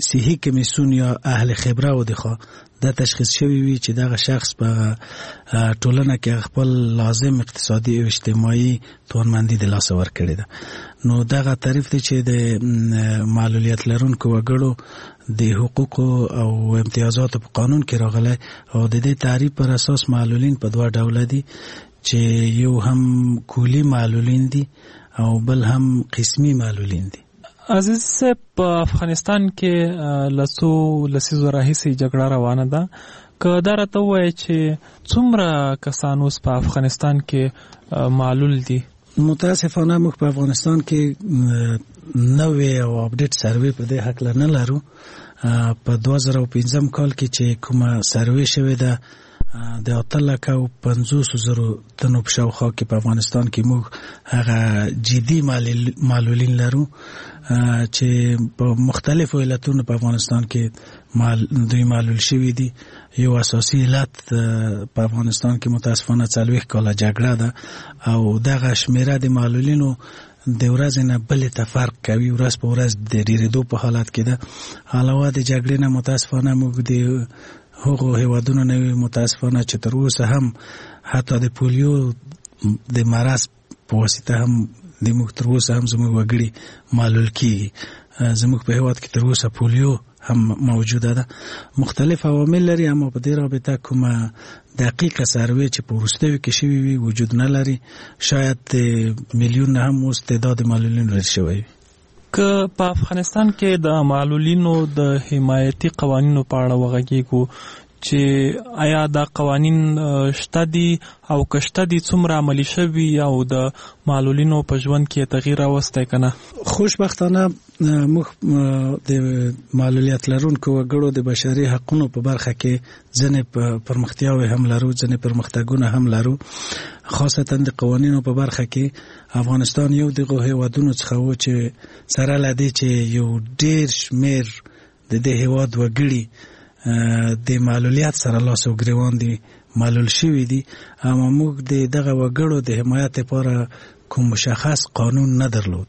صحي کمیسیون یا اهل خبره و دخوا دا تشخیص شوی وي چې دغه شخص په ټولنه کې خپل لازم اقتصادي او اجتماعي توانمندي د لاسه ورکړې ده. نو دغه تعریف دی چې د معلولیت لرونکو وګړو د حقوقو او امتیازاتو په قانون کې راغلی او د دې تعریف پر اساس معلولین په دوه ډوله دي چې یو هم کولی معلولین دي او بل هم قسمی معلولین دي. عزیز صاحب، په افغانستان کې لسیزو راهیسې جګړه روانه ده. که دا راته ووایې چې څومره کسان اوس په افغانستان کې معلول دي؟ متاسفانه موږ په افغانستان کې نوې او اپډیټ سروې په دې حق نه لرو. په 2015 کال کې چې کومه سروې شوې ده د 850,000 تنو په شاوخوا کې په افغانستان کې موږ هغه جدي معلولین لرو چې په مختلفو علتونو په افغانستان کې دوی معلول شوي دي. یو اساسي علت په افغانستان کې متاسفانه 40 کاله جګړه ده او دغه شمیره د معلولینو د ورځې نه بلې ته فرق کوي، ورځ په ورځ د ډېرېدو په حالت کې ده. علاوه د جګړې نه متاسفانه موږ د هغو هیوادونو نه وي متاسفانه چې تر اوسه هم حتی د پولیو د مرض په واسطه هم د موږ تر اوسه هم زموږ وګړي معلول کیږي. زموږ په هیواد کې تر اوسه پولیو هم موجوده ده. مختلف عوامل لري، اما په دې رابطه کومه دقیقه سروې چې په وروستیو کې شوي وي وجود نه لري. شاید میلیون نه هم اوس تعداد معلولینو ډېر شوی وي. که په افغانستان کې د معلولینو د حمایتي قوانینو په اړه وغږیږو چې آیا دا قوانین شته دي او که شته دي څومره عملي شوي او د معلولینو په ژوند کې تغییر راوستی که نه؟ خوشبختانه موږ د معلولیت لرونکو وګړو د بشري حقونو په برخه کې ځینې پرمختیاوې هم لرو، ځینې پرمختګونه هم لرو. خاصتا د قوانینو په برخه کې افغانستان یو دغه هیوادونو څخه و چې سره له دې چې یو ډېر شمېر د دې هیواد وګړي د معلولیت سره لاس او ګریوان دي معلول شوي دي، اما موږ د دغه وګړو د حمایت لپاره کوم مشخص قانون نه درلود.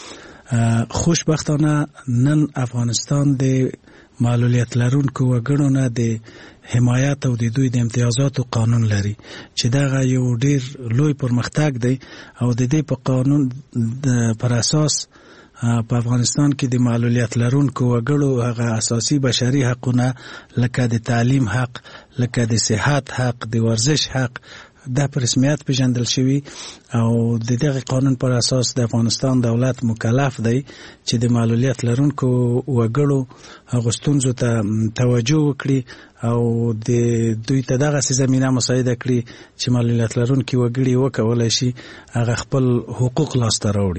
خوشبختانه نن افغانستان د معلولیت لرونکو وګړو نه د حمایت او د دوی د امتیازاتو قانون لري چې دغه یو ډیر لوی پرمختګ دی او د دې په قانون پر اساس په افغانستان کې د معلولیت لرونکو وګړو هغه اساسي بشري حقونه لکه د تعلیم حق، لکه د صحت حق، د ورزش حق دا په رسمیت پیژندل شوی او د دغه قانون پر اساس د افغانستان دولت مکلف دی چې د معلولیت لرونکو وګړو هغو ستونزو ته توجه وکړي او د دوی ته دغه زمینه مساعده کړي چې معلولیت لرونکي وګړي وکولای شي هغه خپل حقوق لاسته راوړي.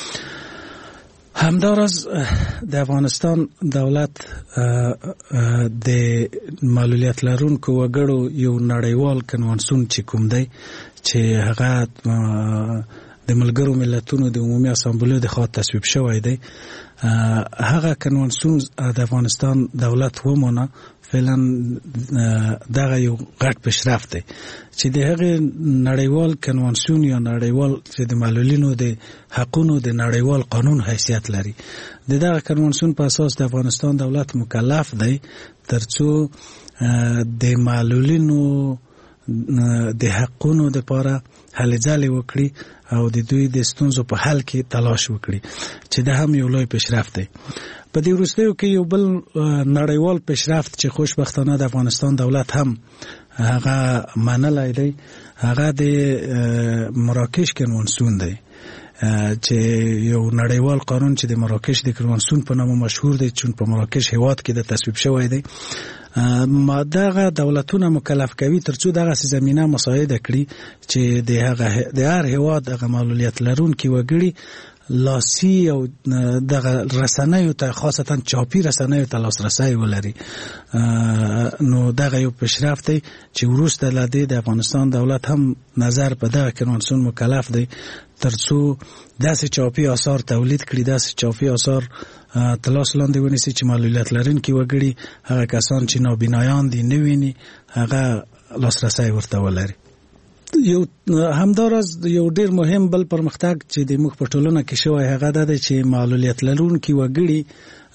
همداراز د افغانستان دولت د معلولیت لرونکو وګړو یو نړیوال کنوانسیون چې کوم دی چې هغه د ملګرو ملتونو د عمومي اسامبلې د خوا تصویب شوی دی، هغه کنوانسیون د افغانستان دولت ومانه. فعلا دغه یو غټ پیشرفت دی چې د هغه نړیوال کنوانسیون یا نړیوال چې د معلولینو د حقونو د نړیوال قانون حیثیت لري. د دغه کنوانسیون په اساس د افغانستان دولت مکلف دی ترڅو د معلولینو د حقونو لپاره هلې ځلې وکړي او د دوی د ستونزو په حل کې تلاش وکړي چې دا هم یو لوی پیشرفت دی. په دې وروستیو کې یو بل نړیوال پیشرفت چې خوشبختانه د افغانستان دولت هم هغه منلی دی، هغه د مراکش کنوانسیون دی چې یو نړیوال قانون چې د مراکش د کنوانسیون په نامه مشهور دی چې په مراکش هیواد کې د تصویب شوی دی. دغه دولتونه مکلف کوي ترڅو دغه زمینه مساعده کړي چې د هر هیواد هغه معلولیت لرونکي وګړي لاسي او دغه رسنیو ته خاصتا چاپی رسنیو ته لاسرسی ولري. نو دغه یو پیشرفت دی چې وروسته له دې د افغانستان دولت هم نظر په دغه کنوانسیون مکلف دی ترڅو داسې چاپی آثار تولید کړي، داسې چاپی آثار تلاس لاندې ونیسي چې معلولیت لرونکي وګړي هغه کسان چې نابینایان دي نه ویني هغه لاسرسی ورته ولري. یو همداراز یو ډیر مهم بل پرمختګ چې د موږ په ټولنه کې شوی هغه دا دی چې معلولیت لرونکي وګړي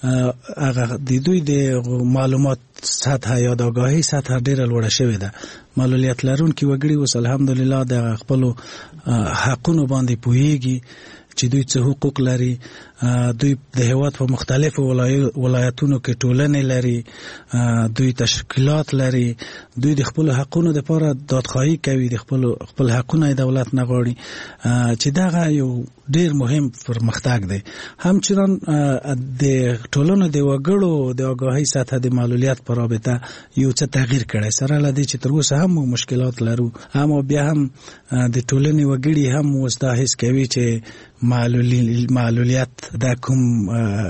هغه د دوی د معلومات سطح یا د آگاهی سطح ډیره لوړه شوې ده. معلولیت لرونکي وګړي اوس الحمدلله د خپل حقونو باندې پوهیږي چې دوی څه حقوق لري. دوی د هیواد په مختلفو ولایتونو کې ټولنې لري، دوی تشکیلات لري، دوی د خپل حقونو لپاره دادخواهی کوي، د خپل حقونه دولت نه غواړي، چې دغه یو ډیر مهم پرمختګ دی. همچنان د ټولنو د وګړو د آگاهی سطح د معلولیت په رابطه یو څه تغییر کړی، سره له دې چې تر اوسه هم مشکلات لرو، اما بیا هم د ټولنې وګړي هم اوس دا حس کوي چې معلولیت دا کوم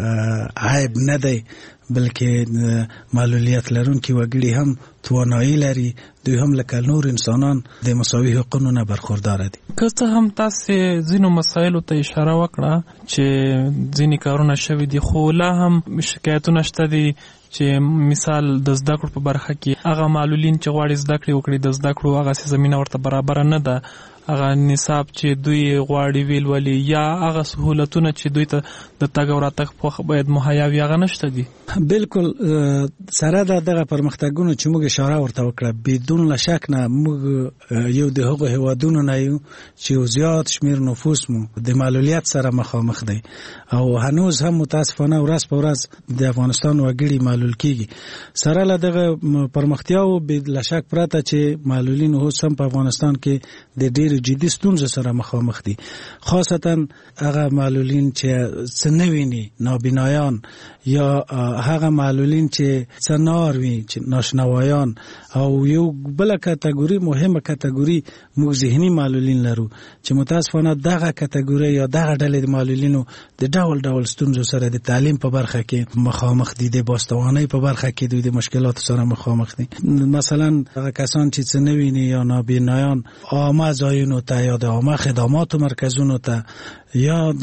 عیب نه دی، بلکې معلولیت لرونکي وګړي هم توانایی لري، دوی هم لکه نور انسانان د مساوي حقوقو نه برخوردار دي. که څه هم تاسو ځینو مسایلو ته اشاره وکړه چې ځینې کارونه شوي دي، خو لا هم شکایتونه شته دي چې مثال د زده کړو په برخه کې هغه معلولین چې غواړي زده کړې وکړي د زده کړو هغه زمینه ورته برابر نه ده، هغه نصاب چې دوی غواړي ویلولي یا هغه سهولتونه چې دوی ته د تګ او راتګ په باید مهیا وي هغه نشته دي. بالکل سره دغه پرمختګونو چې موږ اشاره ورته وکړه، بدون لا شک نه موږ یو د هغو هیوادونو نه یو چې زیات شمیر نفوس مو د معلولیت سره مخامخ دی او هنوز هم متاسفانه ورځ په ورځ د افغانستان وګړي معلول کیږي. سره له دغه پرمختیاو بلا شک پرته چې معلولین اوس هم په افغانستان کې د ډېر جدي ستونزو سره مخامخ دي، خاصتا هغه معلولین چې څه نه ویني، نابینایان، یا هغه معلولین چې څه نار وي، چې ناشنوایان، او یو بل کټګوري مهمه کټګوري موږ ذهني معلولین لرو چې متاسفانه دغه کټګوري یا دغه ډلې د معلولینو د ډول ډول ستونزو سره د تعلیم په برخه کې مخامخ دي، د باستوانۍ په برخه کې دوی د مشکلاتو سره مخامخ دي. مثلا هغه کسان چې څه نه ویني یا نابینایان عامه ځایونو ته یا د عامه خدماتو مرکزونو ته یا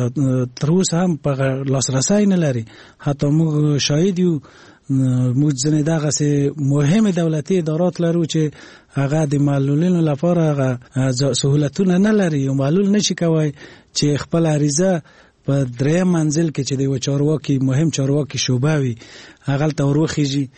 تر اوسه هم په لاسرسی نه لري. حتی موږ شاهد یو، موږ ځنې دغسې مهمې دولتي ادارات لرو چې هغه د معلولینو لپاره هغه سهولتونه نه لري، یو معلول نشي کوای چې خپل عریضه په دریم منزل کې چې د یو چارواکي مهم چارواکي شعبه وي هغلته وروخیږي،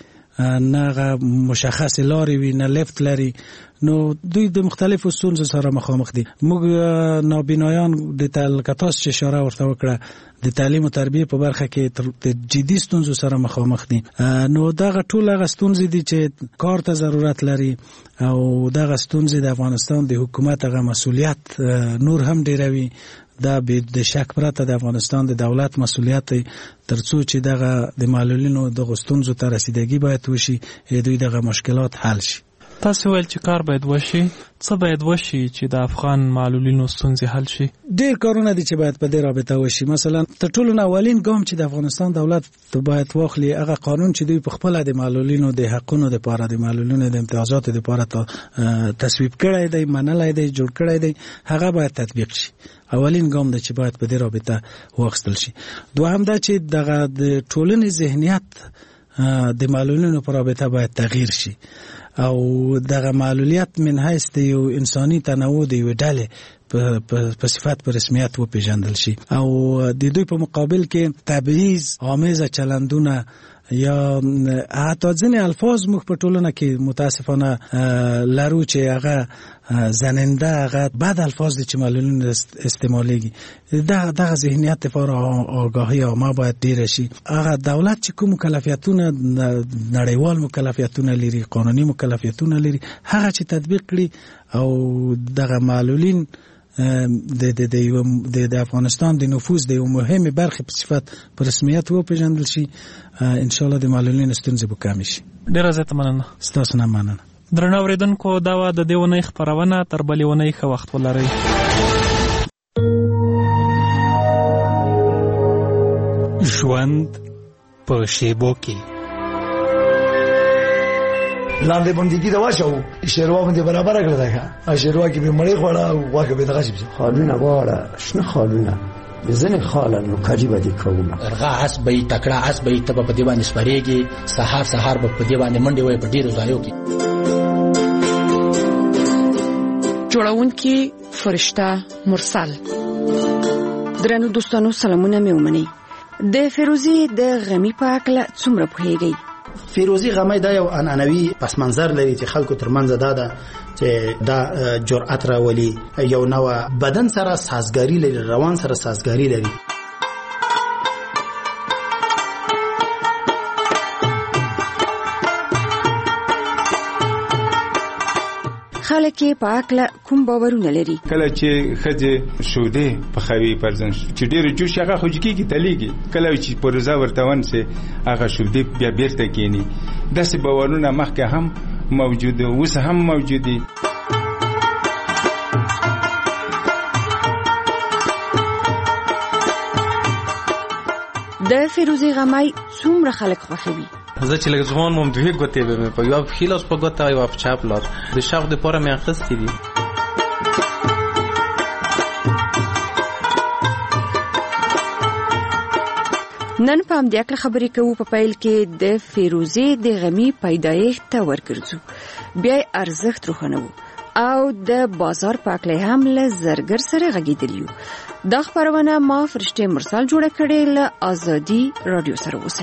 نه مشخص لارې وي، نه لفت لري، نو دوی د مختلفو ستونزو سره مخامخ دي. موږ نابینایان د تلکتاس چې اشاره ورته وکړه د تعلیم او تربیه په برخه کې د جدي ستونزو سره مخامخ دي. نو دغه ټول هغه ستونزې دي چې کار ته ضرورت لري او دغه ستونزې د افغانستان د حکومت هغه مسؤلیت نور هم ډیروي. دا د شک پرته د افغانستان د دولت مسؤلیت دی ترڅو چې دغه د معلولینو د ستونزو ته رسیدګي باید وشي، دوی دغه مشکلات حل شي. تاسو ویل چې کار باید وشي، څه باید وشي چې د افغان معلولینو ستونزې حل شي؟ ډیر کارونه دي چې باید په دې رابطه وشي. مثلا تر ټولو اولین ګام چې د افغانستان دولت باید واخلي هغه قانون چې دوی په خپل د معلولینو د حقونو لپاره، د معلولینو د امتیازاتو لپاره تصویب کړی دی، منلای دی، جوړ کړی دی، هغه باید تطبیق شي. اولین ګام دی چې باید په دې رابطه واخیستل شي. دوهم دا چې دغه د ټولنې ذهنیت د معلولینو په رابطه باید تغییر شي او دغه معلولیت من حیث د یو انساني تنوع د یو ډلې په صفت په رسمیت وپېژندل شي او د دوی په مقابل کې تبعیض آمیزه چلندونه یا حتی ځینې الفاظ موږ په ټولنه کې متاسفانه لرو چې هغه زننده، هغه بد الفاظ دي چې معلولین استعمالیږي. دغه ذهنیت لپاره آگاهی عامه باید ډیره شي. هغه دولت چې کوم مکلفیتونه نړیوال مکلفیتونه لري، قانوني مکلفیتونه لري، هغه چې تطبیق کړي او دغه معلولین د افغانستان د نفوذ د یو مهمه برخه په صفت په رسمیت وپېژندل شي، ان شاء الله د معلولینو ستونزې به کمې شي. ډیره زیاته مننه. ستاسو نه مننه. درنو اوریدونکو، دا و د دې ونې خپرونه، تر بلې ونې ښه وخت ولرئ. ژوند په شیبو کې لاندې بندګي دا واچو شیروا باندې برابر کړل دا شیروا کې به مړی خوړه او واکه به دغه شي خالونه واړه شنه خالونه بزنه خالن کاجی باندې کوم ارغا اس به تکړه اس به تب په دی باندې سپریږي، سحر به په دی باندې منډي وای په ډیرو ځایو کې. جوړونکي فرشته مرسل. درنو دوستانو سلامونه مې ومني. د فیروزي د غمی په اړه څومره پوهیږئ؟ فیروزي غمی دا یو عنعنوي پس منظر لري چې خلکو ترمنځ دا چې دا جرأت راولي، یو نوع بدن سره سازګاری لري، روان سره سازګاری لري. خلک په اړه کوم باورونه لري؟ کله چې خځه شوده په خوي پرځن چې ډېر جوش هغه خوځکی کی تلیږي، کله چې پروزا ورتون سي هغه شوده بیا بیرته کینی. داسې باورونه مخکې هم موجوده اوس هم موجودي. د فیروزي غمی څومره خلک خوښوي؟ زه چې لږ ځوان وم دوه ګوتې به مې په یو ښي لاس په ګوته او په چپ لاس د شوق دپاره مې اخیستې دي. نن په همدې اړه خبرې کوو. په پیل کې د فیروزي د غمی پیدایښت ته ورګرځو، بیا ارزښت روښانوو او د بازار په اړه هم له زرګر سره غږیدلیو. دا خبرونه ما فرشته مرسل جوړه کړې له آزادي رادیو سره اوسئ.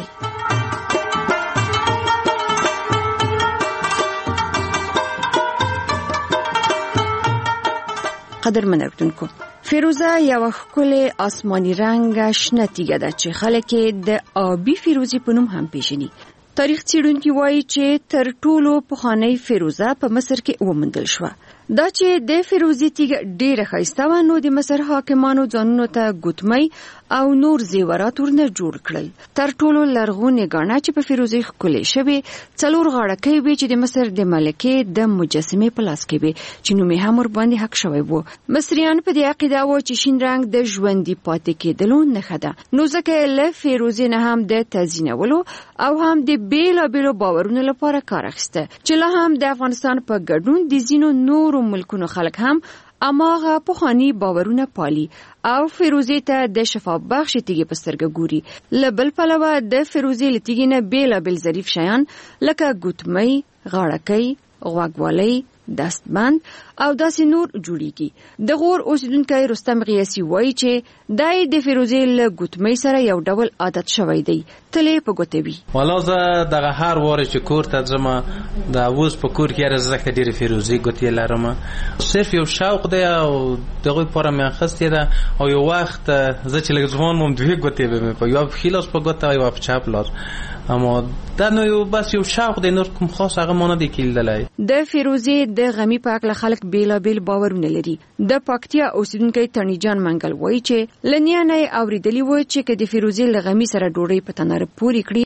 قدرمن اوریدونکو، فیروزه یو ښکلی آسماني رنګه شنه تیږه ده چې خلک د آبي فیروزي په نوم هم پیژني. تاریخ څېړونکي وایي چې تر ټولو پخوانۍ فیروزه په مصر کې وموندل شوه. دا چې د فیروزي تیږه ډیره ښایسته وه، نو د مصر حاکمانو ځانونو ته ګوتمۍ او نور زیورات ورنه جوړ کړل. تر ټولو لرغونې ګاڼه چې په فیروزي ښکلې شوې 4 غاړکۍ وې چې د مصر د ملکې د مجسمې په لاس کې وې چې نوم یې هم ورباندې حق شوی و. مصریان په دې عقیده وو چې شین رنګ د ژوندي پاتې کېدلو نښه ده، نو ځکه له فیروزي نه هم د تزیینولو او هم د بیلابیلو باورونو لپاره کار اخیسته چې لا هم د افغانستان په ګډون د ځینو نورو ملکونو خلک هم اماغه پخوانی باورونه پالي او فیروزي ته د شفاف بخش تیږي په سترګه ګوري. له بل پلوه د فیروزي لتیږي نه بیلابیل ظریف شیان لکه ګوتمۍ، غاړکۍ، غوږوالۍ، دستبند او داسې نور جوړیږي. د غور اوسیدونکی رستم غیاثي وایي چې دای د فیروزي له ګوتمۍ سره یو ډول عادت شوی دی، تلې په ګوتوي. والا زه دغه هر واره چې کور ته ځم د اوس په کور کې راځه ډېر فیروزي ګوتې لرم، صرف یو شوق دی او دغه لپاره مې اخیستې ده. او یو وخت زه چې لږ ځوان وم 2 ګوتې به مې په یو ښي لاس په ګوته او په چپ لاس، اما دا نو یو بس یو شوق دی، نور کوم خاص هغه مانه دی کېدلی. د فیروزي د غمی په اړه خلک بیلابیل باورونه لري. د پکتیا اوسیدونکی تڼي جان منګل وایي چې لنیانه اوریدلی و چې د فیروزي له غمی سره ډوډۍ په تنور پورې کړي